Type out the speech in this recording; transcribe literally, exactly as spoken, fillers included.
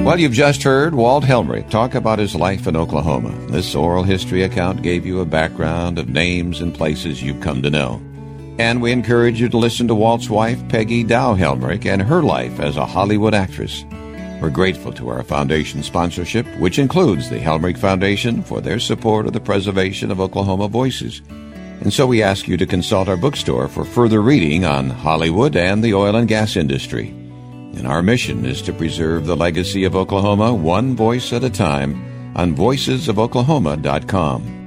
Well, you've just heard Walt Helmrich talk about his life in Oklahoma. This oral history account gave you a background of names and places you've come to know. And we encourage you to listen to Walt's wife, Peggy Dow Helmrich, and her life as a Hollywood actress. We're grateful to our foundation sponsorship, which includes the Helmrich Foundation, for their support of the preservation of Oklahoma voices. And so we ask you to consult our bookstore for further reading on Hollywood and the oil and gas industry. And our mission is to preserve the legacy of Oklahoma one voice at a time on voices of oklahoma dot com.